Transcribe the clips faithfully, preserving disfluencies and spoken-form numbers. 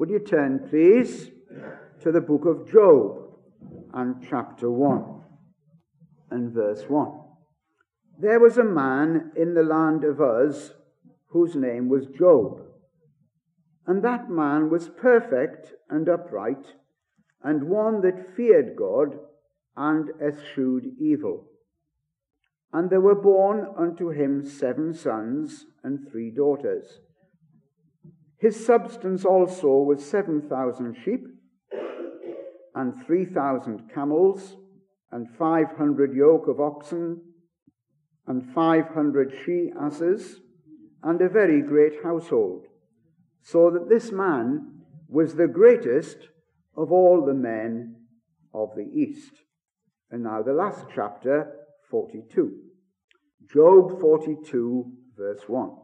Would you turn, please, to the book of Job and chapter one and verse one. There was a man in the land of Uz whose name was Job, and that man was perfect and upright, and one that feared God and eschewed evil. And there were born unto him seven sons and three daughters. His substance also was seven thousand sheep, and three thousand camels, and five hundred yoke of oxen, and five hundred she-asses, and a very great household, so that this man was the greatest of all the men of the East. And now the last chapter, forty-two. Job forty-two, verse one.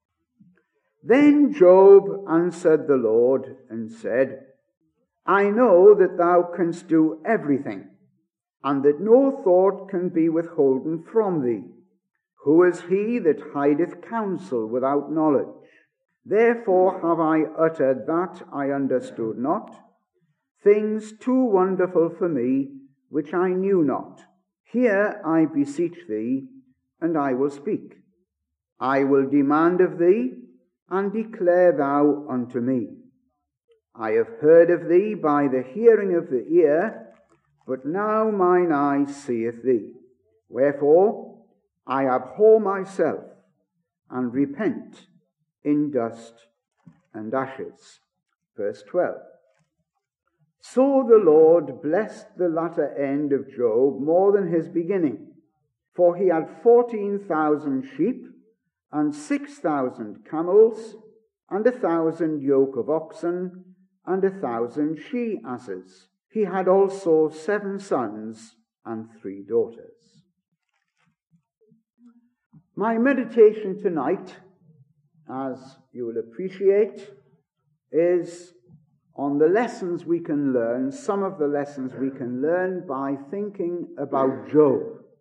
Then Job answered the Lord and said, I know that thou canst do everything, and that no thought can be withholden from thee. Who is he that hideth counsel without knowledge? Therefore have I uttered that I understood not, things too wonderful for me, which I knew not. Hear, I beseech thee, and I will speak. I will demand of thee, and declare thou unto me. I have heard of thee by the hearing of the ear, but now mine eye seeth thee. Wherefore I abhor myself, and repent in dust and ashes. Verse twelve. So the Lord blessed the latter end of Job more than his beginning, for he had fourteen thousand sheep, and six thousand camels, and a thousand yoke of oxen, and a thousand she-asses. He had also seven sons and three daughters. My meditation tonight, as you will appreciate, is on the lessons we can learn, some of the lessons we can learn by thinking about Job.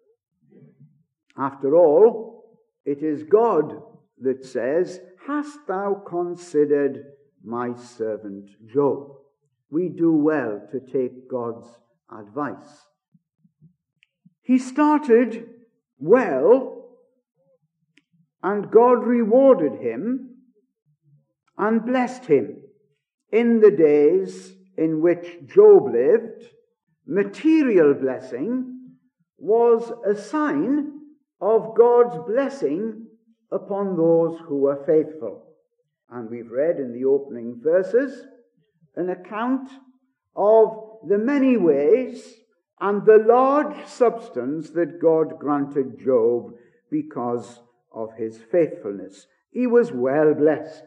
After all, it is God that says, Hast thou considered my servant Job? We do well to take God's advice. He started well, and God rewarded him and blessed him. In the days in which Job lived, material blessing was a sign of God's blessing upon those who were faithful. And we've read in the opening verses an account of the many ways and the large substance that God granted Job because of his faithfulness. He was well blessed.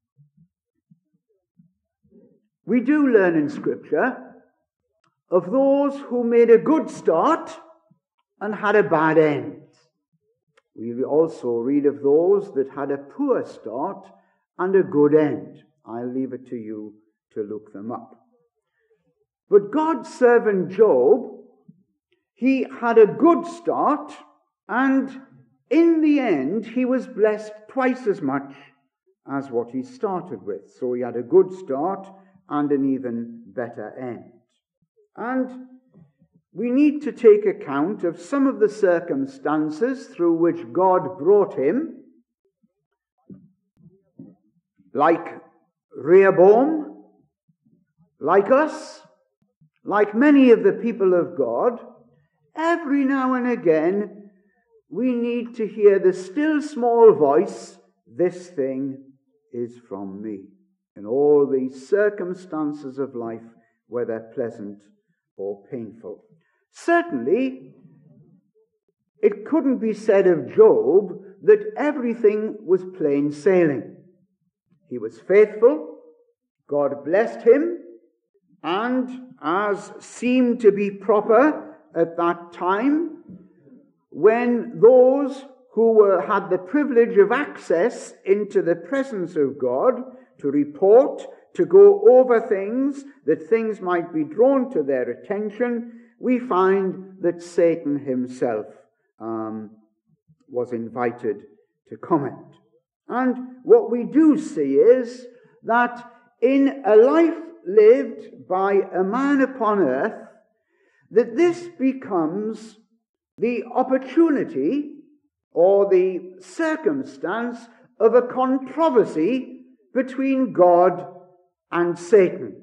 We do learn in Scripture of those who made a good start and had a bad end. We also read of those that had a poor start and a good end. I'll leave it to you to look them up. But God's servant Job, he had a good start, and in the end he was blessed twice as much as what he started with. So he had a good start and an even better end. And we need to take account of some of the circumstances through which God brought him, like Rehoboam, like us, like many of the people of God. Every now and again we need to hear the still small voice, this thing is from me. In all these circumstances of life, whether pleasant or painful. Certainly, it couldn't be said of Job that everything was plain sailing. He was faithful, God blessed him, and as seemed to be proper at that time, when those who were, had the privilege of access into the presence of God to report, to go over things, that things might be drawn to their attention, we find that Satan himself um, was invited to comment. And what we do see is that in a life lived by a man upon earth, that this becomes the opportunity or the circumstance of a controversy between God and Satan.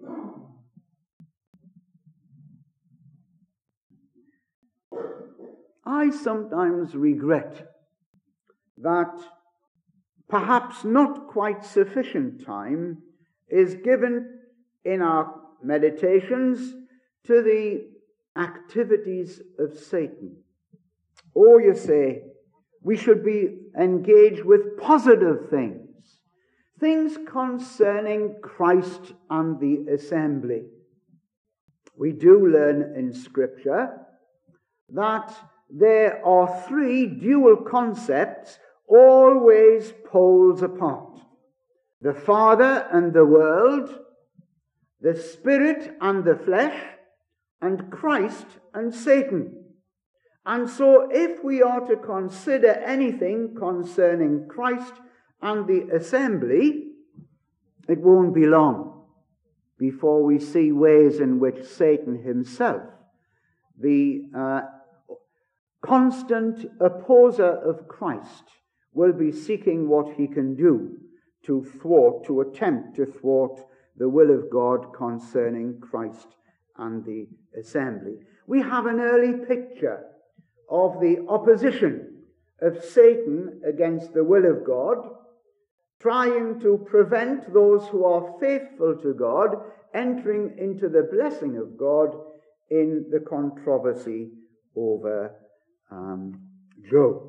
I sometimes regret that perhaps not quite sufficient time is given in our meditations to the activities of Satan. Or you say, we should be engaged with positive things, things concerning Christ and the assembly. We do learn in Scripture that there are three dual concepts always poles apart: the Father and the world, the Spirit and the flesh, and Christ and Satan. And so if we are to consider anything concerning Christ and the assembly, it won't be long before we see ways in which Satan himself, the uh, constant opposer of Christ, will be seeking what he can do to thwart, to attempt to thwart the will of God concerning Christ and the assembly. We have an early picture of the opposition of Satan against the will of God, trying to prevent those who are faithful to God entering into the blessing of God in the controversy over um, Job.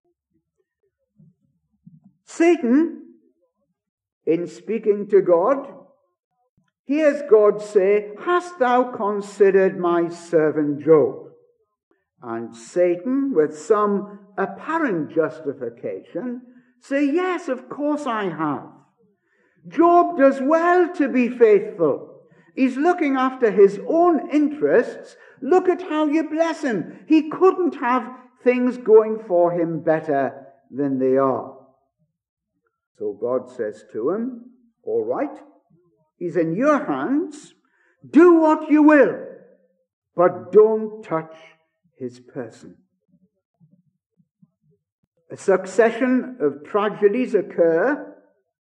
Satan, in speaking to God, hears God say, "Hast thou considered my servant Job?" And Satan, with some apparent justification, say, "Yes, of course I have. Job does well to be faithful. He's looking after his own interests. Look at how you bless him. He couldn't have things going for him better than they are." So God says to him, "All right, he's in your hands. Do what you will, but don't touch his person." A succession of tragedies occur.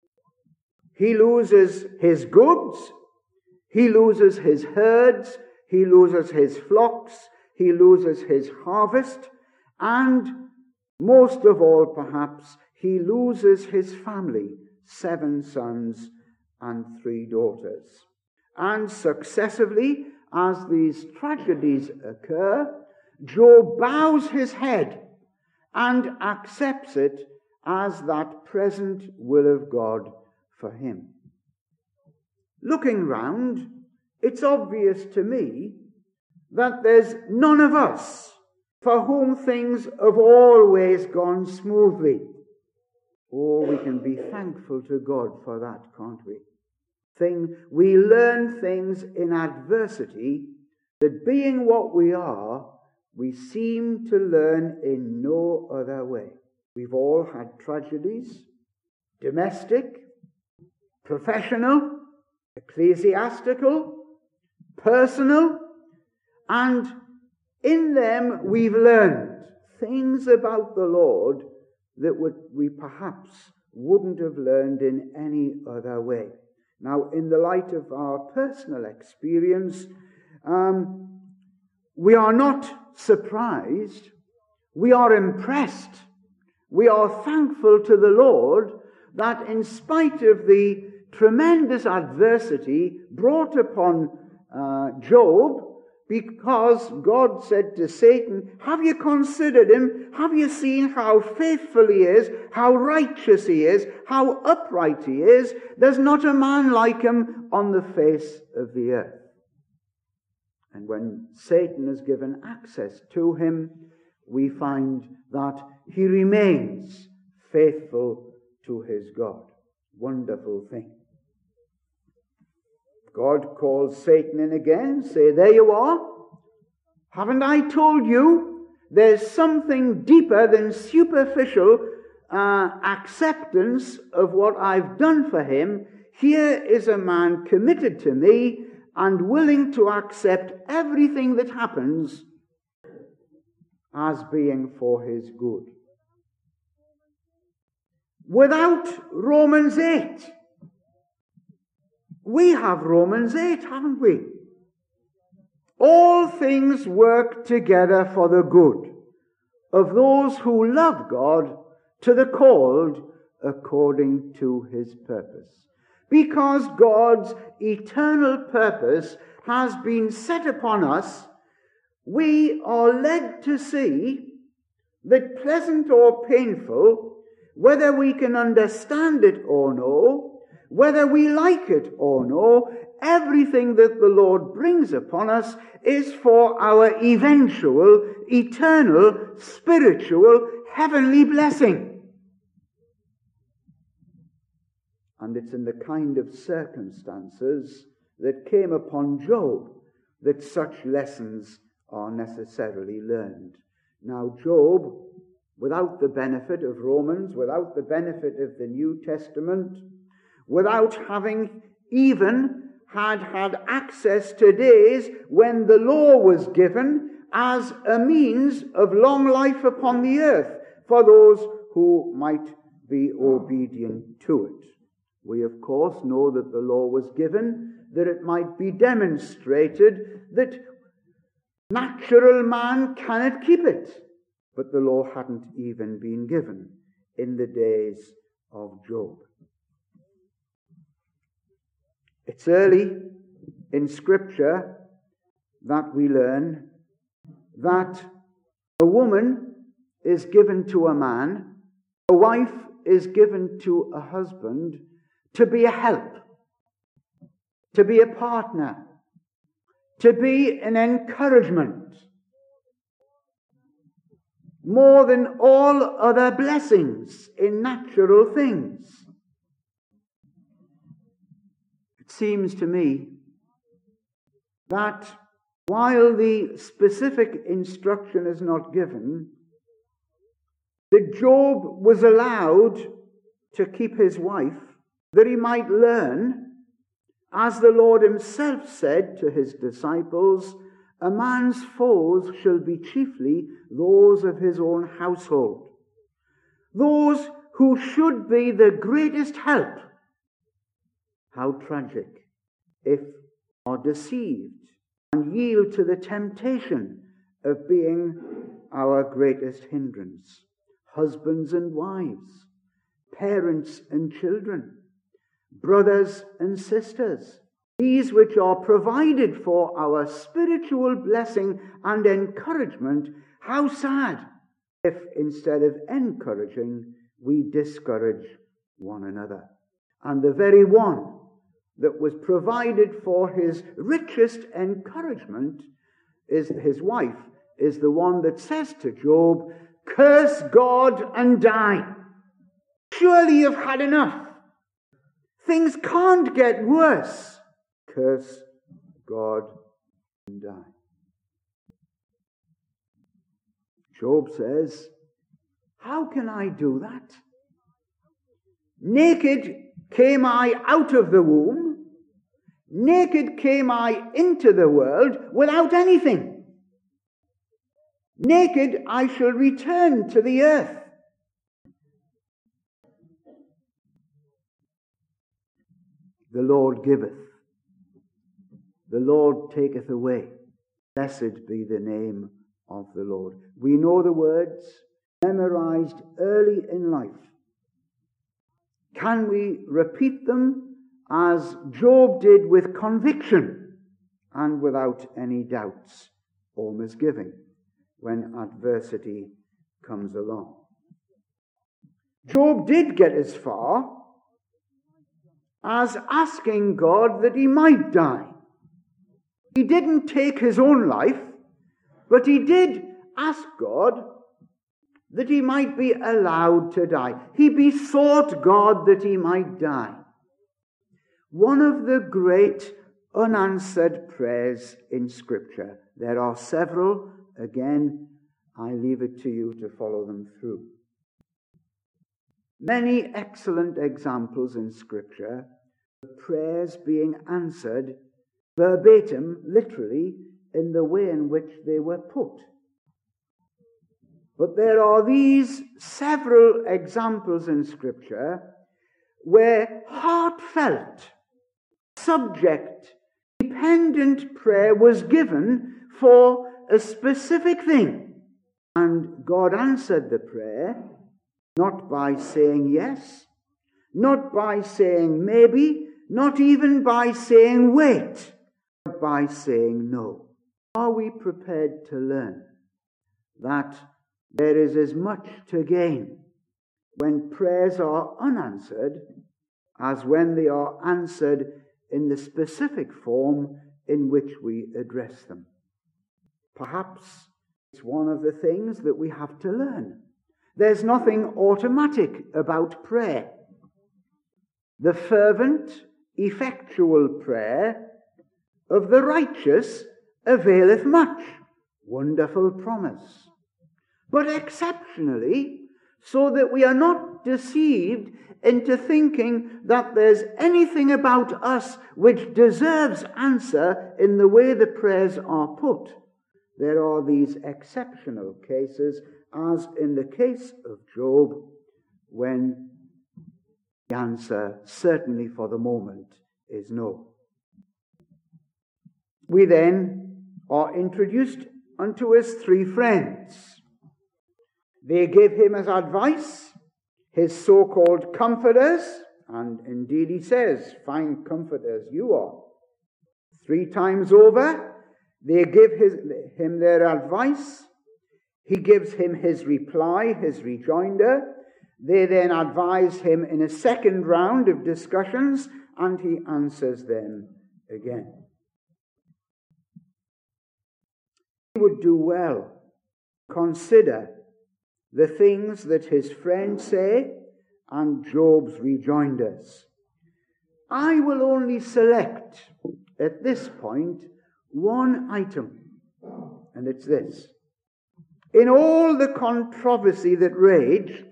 He loses his goods, he loses his herds, he loses his flocks, he loses his harvest, and most of all, perhaps, he loses his family, seven sons and three daughters. And successively, as these tragedies occur, Job bows his head and accepts it as that present will of God for him. Looking round, it's obvious to me that there's none of us for whom things have always gone smoothly. Oh, we can be thankful to God for that, can't we? Thing, we learn things in adversity that, being what we are, we seem to learn in no other way. We've all had tragedies, domestic, professional, ecclesiastical, personal, and in them we've learned things about the Lord that would, we perhaps wouldn't have learned in any other way. Now, in the light of our personal experience, um, we are not surprised. We are impressed. We are thankful to the Lord that in spite of the tremendous adversity brought upon uh, Job, because God said to Satan, "Have you considered him? Have you seen how faithful he is, how righteous he is, how upright he is? There's not a man like him on the face of the earth." And when Satan is given access to him, we find that he remains faithful to his God. Wonderful thing. God calls Satan in again, say, "There you are. Haven't I told you there's something deeper than superficial uh, acceptance of what I've done for him? Here is a man committed to me and willing to accept everything that happens as being for his good. Without Romans eight, we have Romans eight, haven't we? All things work together for the good of those who love God, to the called according to his purpose. Because God's eternal purpose has been set upon us, we are led to see that, pleasant or painful, whether we can understand it or no, whether we like it or no, everything that the Lord brings upon us is for our eventual, eternal, spiritual, heavenly blessing. And it's in the kind of circumstances that came upon Job that such lessons are necessarily learned. Now, Job, without the benefit of Romans, without the benefit of the New Testament, without having even had had access to days when the law was given as a means of long life upon the earth for those who might be obedient to it. We, of course, know that the law was given that it might be demonstrated that natural man cannot keep it. But the law hadn't even been given in the days of Job. It's early in Scripture that we learn that a woman is given to a man, a wife is given to a husband to be a help, to be a partner, to be an encouragement, more than all other blessings in natural things. It seems to me that while the specific instruction is not given, that Job was allowed to keep his wife, that he might learn, as the Lord himself said to his disciples, a man's foes shall be chiefly those of his own household, those who should be the greatest help. How tragic if are deceived and yield to the temptation of being our greatest hindrance. Husbands and wives, parents and children, brothers and sisters, these which are provided for our spiritual blessing and encouragement, how sad if instead of encouraging, we discourage one another. And the very one that was provided for his richest encouragement is his wife, is the one that says to Job, curse God and die. Surely you've had enough. Things can't get worse. Curse God and die. Job says, how can I do that? Naked came I out of the womb. Naked came I into the world without anything. Naked I shall return to the earth. The Lord giveth, the Lord taketh away. Blessed be the name of the Lord. We know the words memorized early in life. Can we repeat them as Job did with conviction and without any doubts or misgiving when adversity comes along? Job did get as far as asking God that he might die. He didn't take his own life, but he did ask God that he might be allowed to die. He besought God that he might die. One of the great unanswered prayers in Scripture. There are several. Again, I leave it to you to follow them through. Many excellent examples in Scripture prayers being answered verbatim, literally, in the way in which they were put. But there are these several examples in Scripture where heartfelt, subject, dependent prayer was given for a specific thing. And God answered the prayer, not by saying yes, not by saying maybe, not even by saying wait, but by saying no. Are we prepared to learn that there is as much to gain when prayers are unanswered as when they are answered in the specific form in which we address them? Perhaps it's one of the things that we have to learn. There's nothing automatic about prayer. The fervent, effectual prayer of the righteous availeth much. Wonderful promise. But exceptionally, so that we are not deceived into thinking that there's anything about us which deserves answer in the way the prayers are put. There are these exceptional cases, as in the case of Job, when the answer, certainly for the moment, is no. We then are introduced unto his three friends. They give him as advice, his so-called comforters, and indeed he says, fine comforters you are. Three times over, they give his, him their advice. He gives him his reply, his rejoinder. They then advise him in a second round of discussions, and he answers them again. He would do well to consider the things that his friends say and Job's rejoinders. I will only select at this point one item, and it's this. In all the controversy that raged,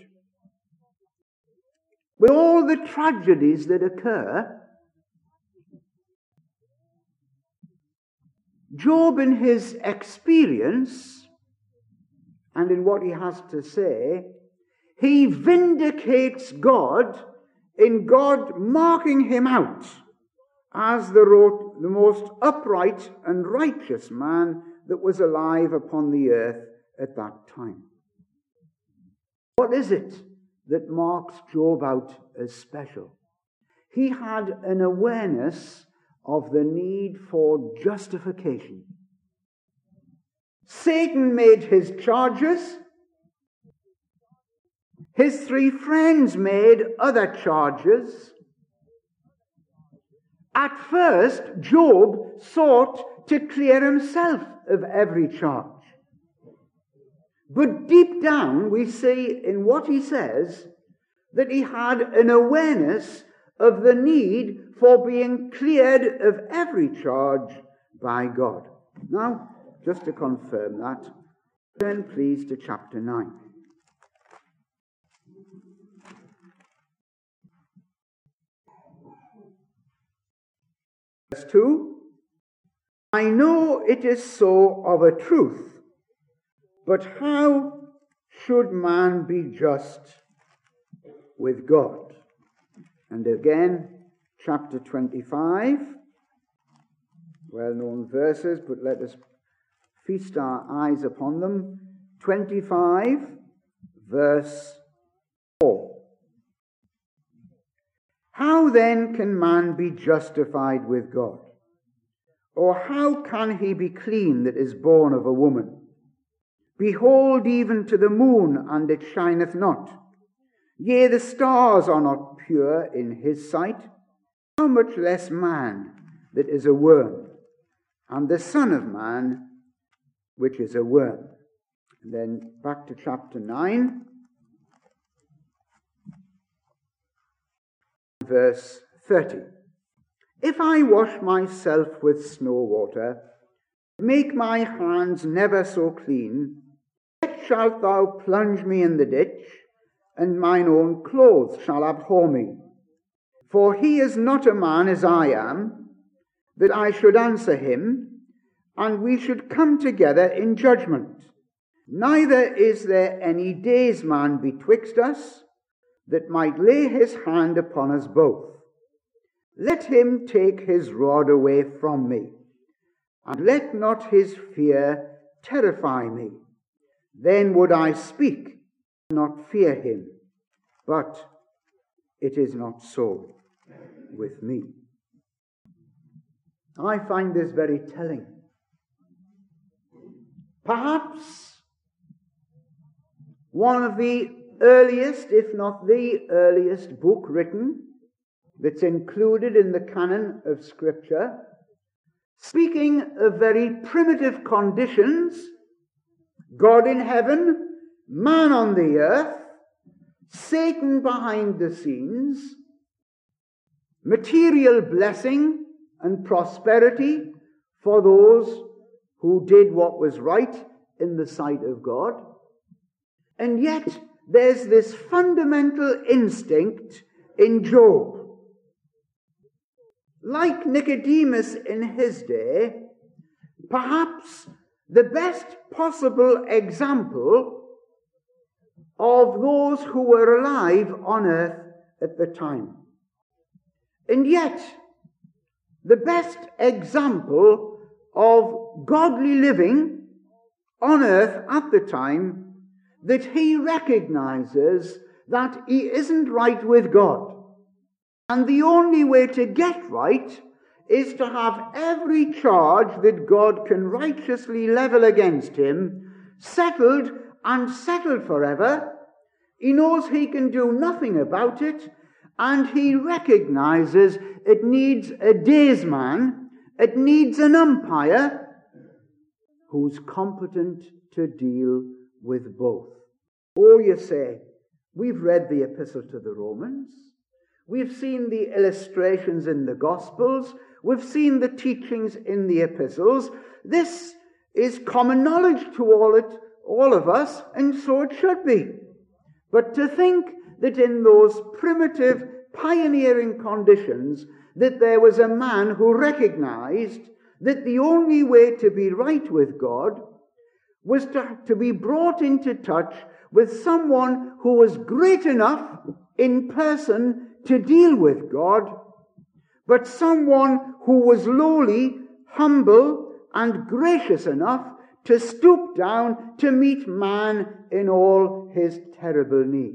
with all the tragedies that occur, Job, in his experience and in what he has to say, he vindicates God in God marking him out as the, the most upright and righteous man that was alive upon the earth at that time. What is it that marks Job out as special? He had an awareness of the need for justification. Satan made his charges. His three friends made other charges. At first, Job sought to clear himself of every charge. But deep down, we see in what he says that he had an awareness of the need for being cleared of every charge by God. Now, just to confirm that, turn please to chapter nine. Verse two, I know it is so of a truth, but how should man be just with God? And again, chapter twenty-five, well-known verses, but let us feast our eyes upon them. twenty-five, verse four. How then can man be justified with God? Or how can he be clean that is born of a woman? Behold, even to the moon, and it shineth not. Yea, the stars are not pure in his sight. How much less man that is a worm, and the Son of Man, which is a worm. And then back to chapter nine, verse thirty. If I wash myself with snow water, make my hands never so clean, yet shalt thou plunge me in the ditch, and mine own clothes shall abhor me. For he is not a man as I am, that I should answer him, and we should come together in judgment. Neither is there any daysman betwixt us, that might lay his hand upon us both. Let him take his rod away from me, and let not his fear terrify me. Then would I speak, not fear him. But it is not so with me. I find this very telling. Perhaps one of the earliest, if not the earliest book written that's included in the canon of Scripture, speaking of very primitive conditions, God in heaven, man on the earth, Satan behind the scenes, material blessing and prosperity for those who did what was right in the sight of God. And yet there's this fundamental instinct in Job. Like Nicodemus in his day, perhaps the best possible example of those who were alive on earth at the time. And yet, the best example of godly living on earth at the time, that he recognizes that he isn't right with God. And the only way to get right is to have every charge that God can righteously level against him settled and settled forever. He knows he can do nothing about it, and he recognizes it needs a daysman, it needs an umpire who's competent to deal with both. Oh, you say, we've read the epistle to the Romans, we've seen the illustrations in the Gospels, we've seen the teachings in the epistles. This is common knowledge to all it, all of us, and so it should be. But to think that in those primitive, pioneering conditions, that there was a man who recognized that the only way to be right with God was to, to be brought into touch with someone who was great enough in person to deal with God, but someone who was lowly, humble, and gracious enough to stoop down to meet man in all his terrible need.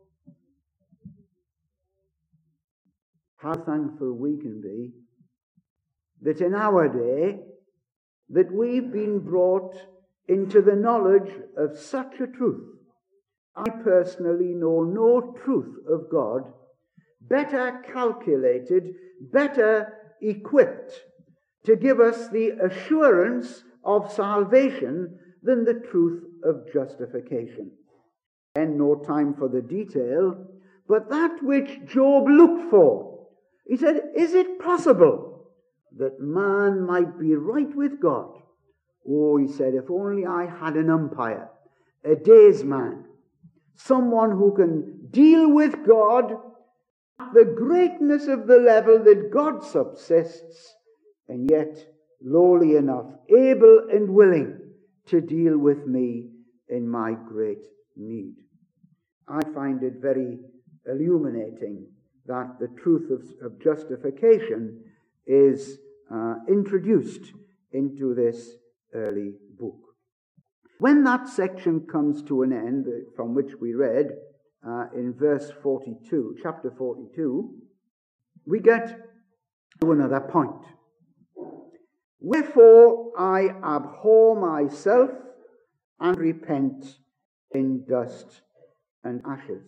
How thankful we can be that in our day that we've been brought into the knowledge of such a truth. I personally know no truth of God better calculated, better equipped to give us the assurance of salvation than the truth of justification. And no time for the detail, but that which Job looked for. He said, is it possible that man might be right with God? Oh, he said, if only I had an umpire, a daysman, someone who can deal with God at the greatness of the level that God subsists, and yet lowly enough, able and willing to deal with me in my great need. I find it very illuminating that the truth of, of justification is uh, introduced into this early book. When that section comes to an end, from which we read uh, in verse forty-two, chapter forty-two, we get to another point. Wherefore I abhor myself and repent in dust and ashes.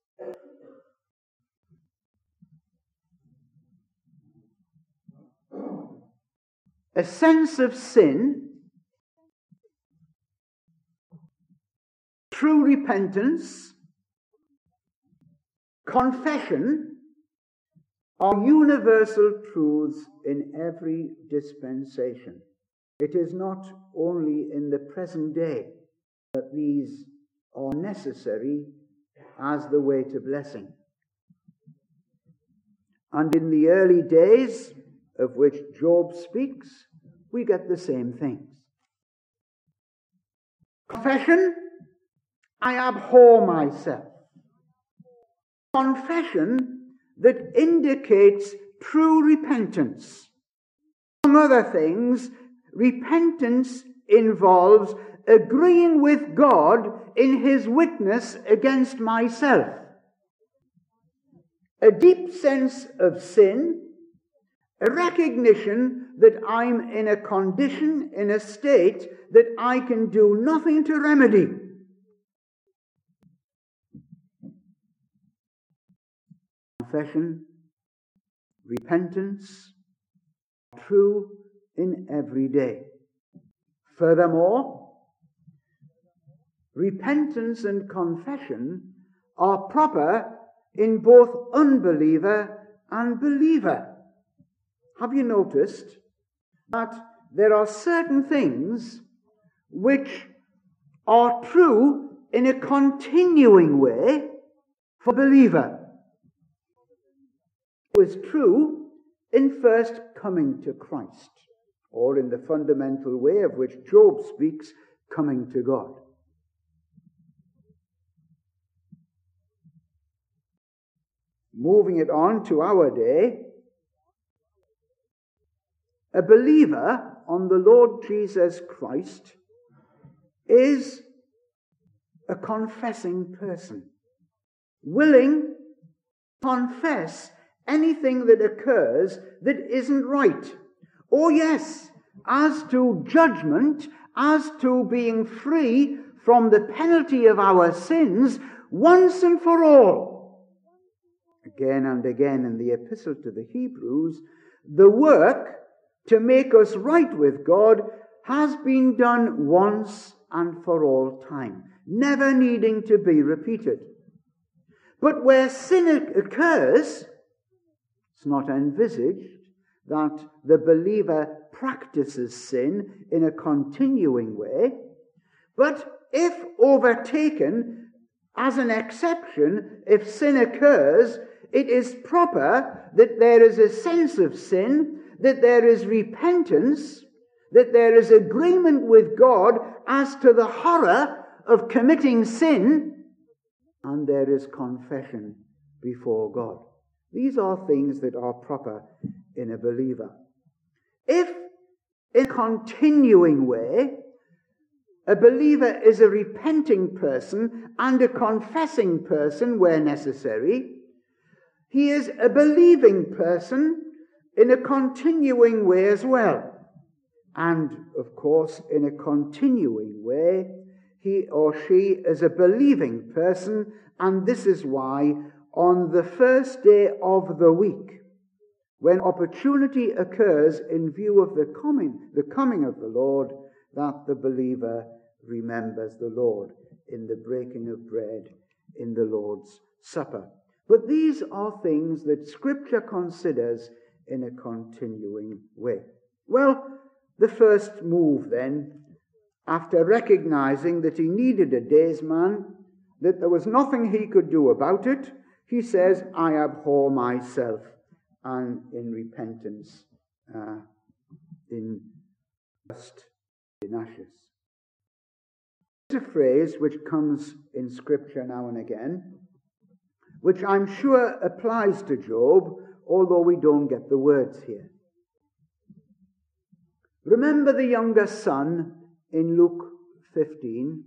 A sense of sin, true repentance, confession are universal truths in every dispensation. It is not only in the present day that these are necessary as the way to blessing. And in the early days of which Job speaks, we get the same things. Confession, I abhor myself. Confession that indicates true repentance. Among other things, repentance involves agreeing with God in his witness against myself. A deep sense of sin, a recognition that I'm in a condition, in a state that I can do nothing to remedy. Confession, repentance, true in every day. Furthermore, repentance and confession are proper in both unbeliever and believer. Have you noticed that there are certain things which are true in a continuing way for believer? It was true in first coming to Christ, or in the fundamental way of which Job speaks, coming to God. Moving it on to our day, a believer on the Lord Jesus Christ is a confessing person, willing to confess anything that occurs that isn't right. Oh yes, as to judgment, as to being free from the penalty of our sins once and for all. Again and again in the epistle to the Hebrews, the work to make us right with God has been done once and for all time, never needing to be repeated. But where sin occurs, it's not envisaged that the believer practices sin in a continuing way, but if overtaken as an exception, if sin occurs, it is proper that there is a sense of sin, that there is repentance, that there is agreement with God as to the horror of committing sin, and there is confession before God. These are things that are proper in a believer. If, in a continuing way, a believer is a repenting person and a confessing person where necessary, he is a believing person in a continuing way as well. And, of course, in a continuing way, he or she is a believing person, and this is why on the first day of the week, when opportunity occurs in view of the coming, the coming of the Lord, that the believer remembers the Lord in the breaking of bread in the Lord's Supper. But these are things that Scripture considers in a continuing way. Well, the first move then, after recognizing that he needed a daysman, that there was nothing he could do about it, he says, I abhor myself, and in repentance, uh, in dust, in ashes. There's a phrase which comes in Scripture now and again, which I'm sure applies to Job, although we don't get the words here. Remember the younger son in Luke fifteen?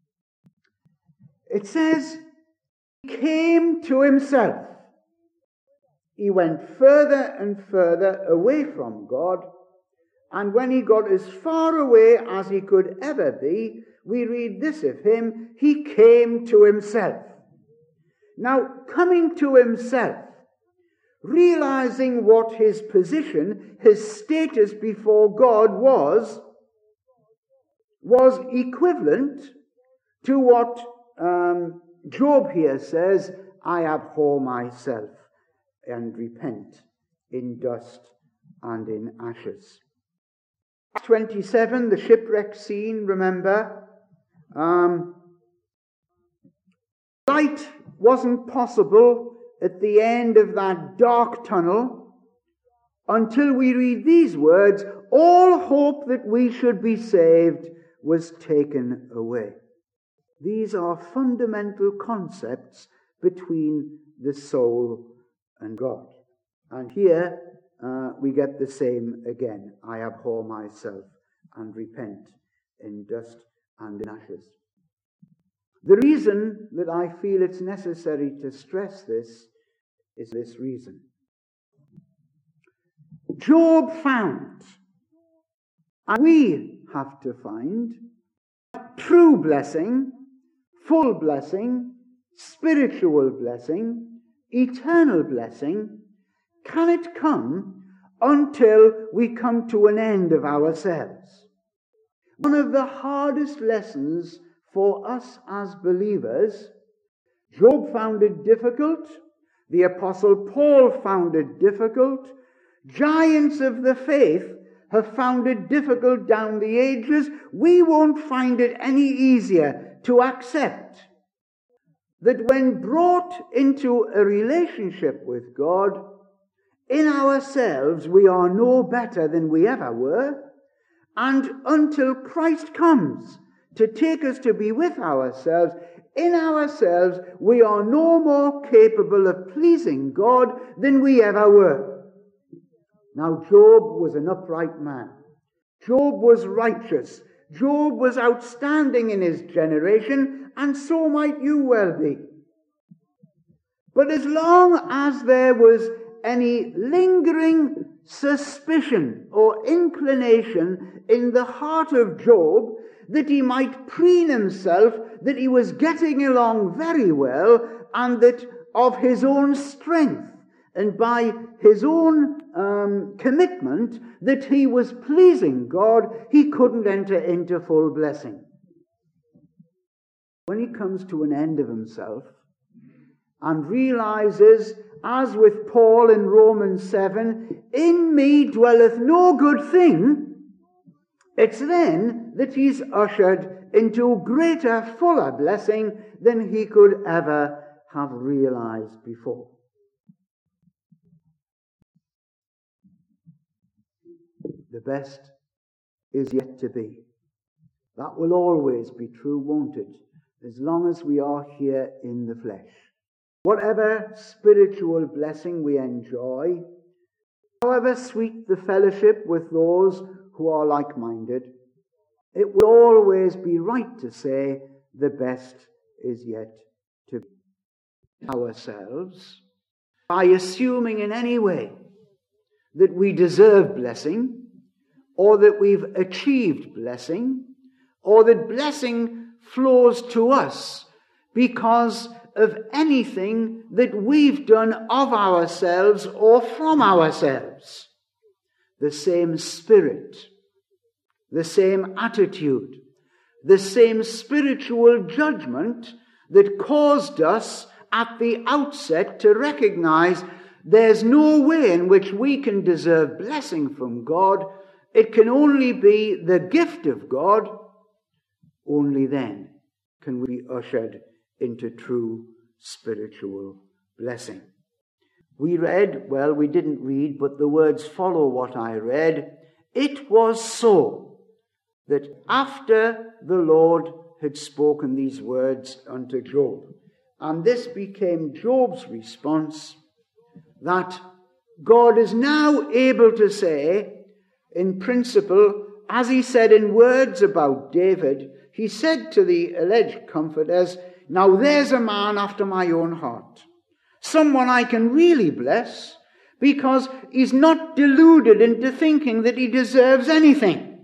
It says, he came to himself. He went further and further away from God, and when he got as far away as he could ever be, we read this of him, he came to himself. Now, coming to himself, realizing what his position, his status before God was, was equivalent to what um, Job here says, I abhor myself and repent in dust and in ashes. twenty-seven, the shipwreck scene, remember? Um, light wasn't possible at the end of that dark tunnel until we read these words, all hope that we should be saved was taken away. These are fundamental concepts between the soul and God. And here uh, we get the same again. I abhor myself and repent in dust and in ashes. The reason that I feel it's necessary to stress this is this reason. Job found, and we have to find, true blessing, full blessing, spiritual blessing, eternal blessing, can it come until we come to an end of ourselves? One of the hardest lessons for us as believers, Job found it difficult, the Apostle Paul found it difficult, giants of the faith have found it difficult down the ages. We won't find it any easier to accept that when brought into a relationship with God, in ourselves we are no better than we ever were, and until Christ comes to take us to be with ourselves, in ourselves we are no more capable of pleasing God than we ever were. Now, Job was an upright man. Job was righteous. Job was outstanding in his generation, and so might you well be. But as long as there was any lingering suspicion or inclination in the heart of Job that he might preen himself that he was getting along very well, and that of his own strength and by his own um, commitment that he was pleasing God, he couldn't enter into full blessing. When he comes to an end of himself and realizes, as with Paul in Romans seven, in me dwelleth no good thing, it's then that he's ushered into greater, fuller blessing than he could ever have realized before. The best is yet to be. That will always be true, won't it? As long as we are here in the flesh. Whatever spiritual blessing we enjoy, however sweet the fellowship with those who are like-minded, it will always be right to say the best is yet to be. Ourselves, by assuming in any way that we deserve blessing, or that we've achieved blessing, or that blessing flows to us because of anything that we've done of ourselves or from ourselves. The same spirit, the same attitude, the same spiritual judgment that caused us at the outset to recognize there's no way in which we can deserve blessing from God. It can only be the gift of God. Only then can we be ushered into true spiritual blessing. We read, well, we didn't read, but the words follow what I read. It was so that after the Lord had spoken these words unto Job, and this became Job's response, that God is now able to say, in principle, as he said in words about David, he said to the alleged comforters, now there's a man after my own heart, someone I can really bless, because he's not deluded into thinking that he deserves anything.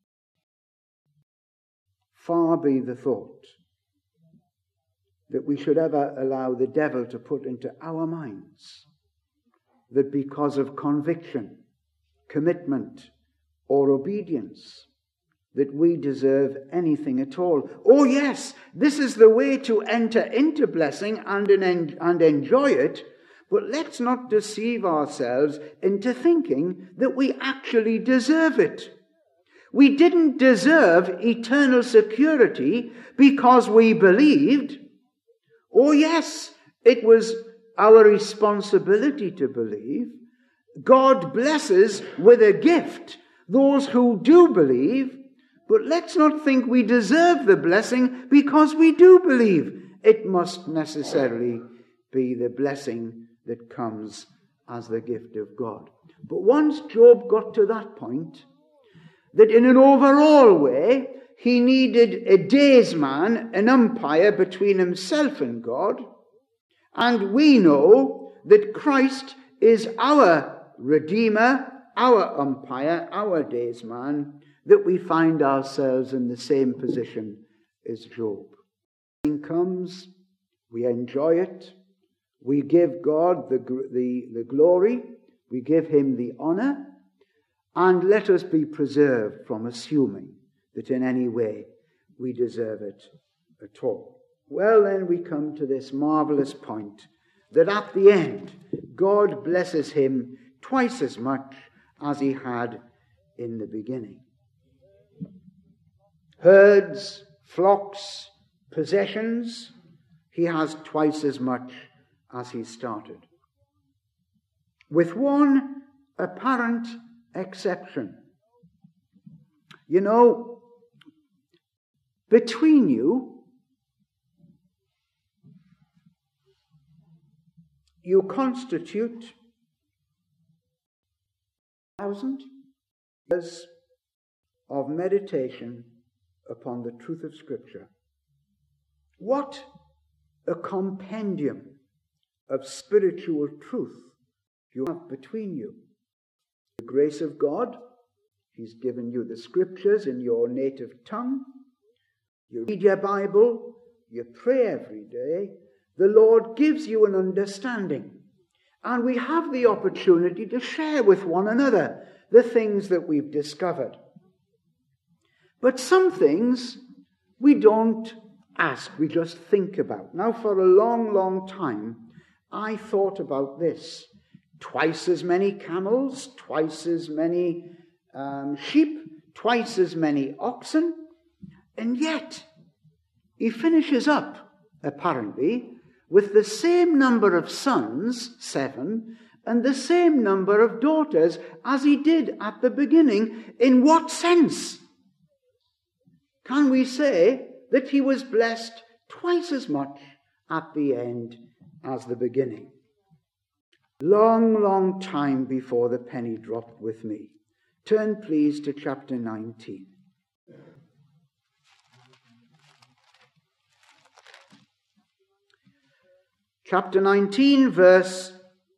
Far be the thought that we should ever allow the devil to put into our minds that because of conviction, commitment, or obedience, that we deserve anything at all. Oh yes, this is the way to enter into blessing and, and enjoy it, but let's not deceive ourselves into thinking that we actually deserve it. We didn't deserve eternal security because we believed. Oh yes, it was our responsibility to believe. God blesses with a gift those who do believe, but let's not think we deserve the blessing because we do believe. It must necessarily be the blessing that comes as the gift of God. But once Job got to that point, that in an overall way, he needed a daysman, an umpire between himself and God, and we know that Christ is our Redeemer, our umpire, our daysman, that we find ourselves in the same position as Job. When it comes, we enjoy it, we give God the, the, the glory, we give him the honor, and let us be preserved from assuming that in any way we deserve it at all. Well, then we come to this marvelous point that at the end, God blesses him twice as much as he had in the beginning. Herds, flocks, possessions, he has twice as much as he started. With one apparent exception. You know, between you, you constitute a thousand years of meditation upon the truth of Scripture. What a compendium of spiritual truth you have between you. The grace of God, he's given you the Scriptures in your native tongue. You read your Bible, you pray every day. The Lord gives you an understanding. And we have the opportunity to share with one another the things that we've discovered. But some things we don't ask, we just think about. Now, for a long, long time, I thought about this. Twice as many camels, twice as many um, sheep, twice as many oxen. And yet, he finishes up, apparently, with the same number of sons, seven, and the same number of daughters as he did at the beginning. In what sense? Can we say that he was blessed twice as much at the end as the beginning? Long, long time before the penny dropped with me. Turn, please, to chapter nineteen. Chapter nineteen, verse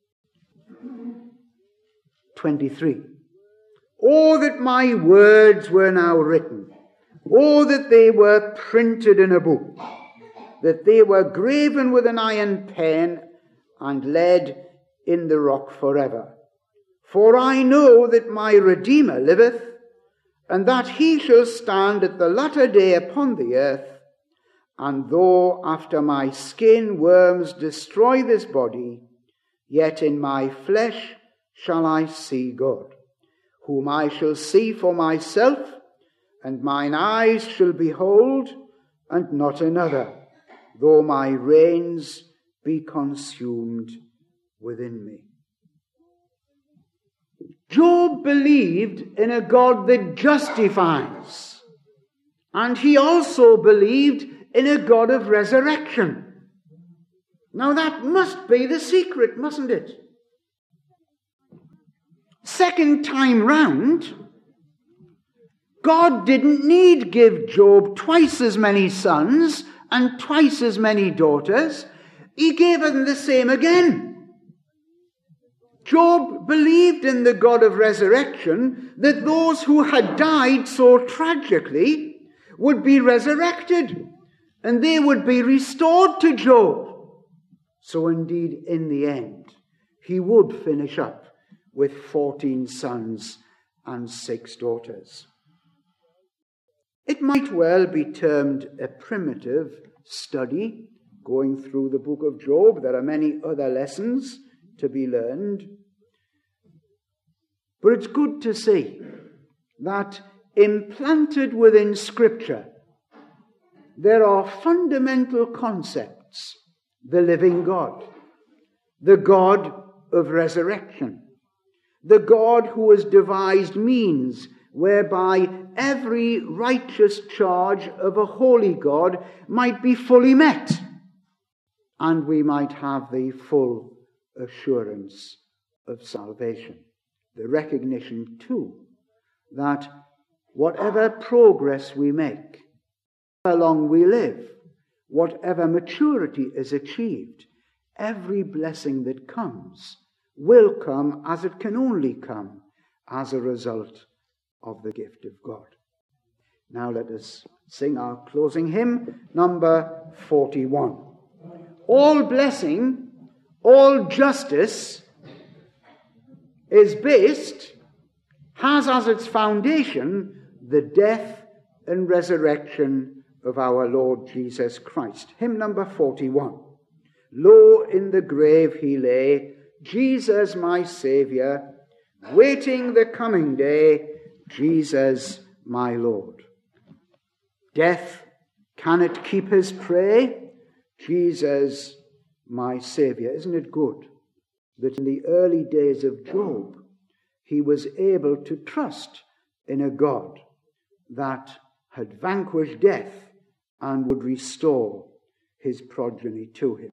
twenty-three. Oh, that my words were now written. Oh, that they were printed in a book. That they were graven with an iron pen and laid in the rock forever. For I know that my Redeemer liveth, and that he shall stand at the latter day upon the earth. And though after my skin worms destroy this body, yet in my flesh shall I see God, whom I shall see for myself, and mine eyes shall behold, and not another, though my reins be consumed within me. Job believed in a God that justifies, and he also believed in a God of resurrection. Now that must be the secret, mustn't it? Second time round, God didn't need give Job twice as many sons and twice as many daughters. He gave him the same again. Job believed in the God of resurrection, that those who had died so tragically would be resurrected, and they would be restored to Job. So indeed, in the end, he would finish up with fourteen sons and six daughters. It might well be termed a primitive study, going through the book of Job. There are many other lessons to be learned. But it's good to see that implanted within Scripture, there are fundamental concepts. The living God, the God of resurrection, the God who has devised means whereby every righteous charge of a holy God might be fully met, and we might have the full assurance of salvation. The recognition, too, that whatever progress we make, how long we live, whatever maturity is achieved, every blessing that comes will come as it can only come as a result of the gift of God. Now let us sing our closing hymn, number forty-one. All blessing, all justice is based, has as its foundation the death and resurrection of our Lord Jesus Christ. Hymn number forty-one. Low in the grave he lay, Jesus my Saviour, waiting the coming day, Jesus my Lord. Death, can it keep his prey? Jesus my Saviour. Isn't it good that in the early days of Job, he was able to trust in a God that had vanquished death and would restore his progeny to him?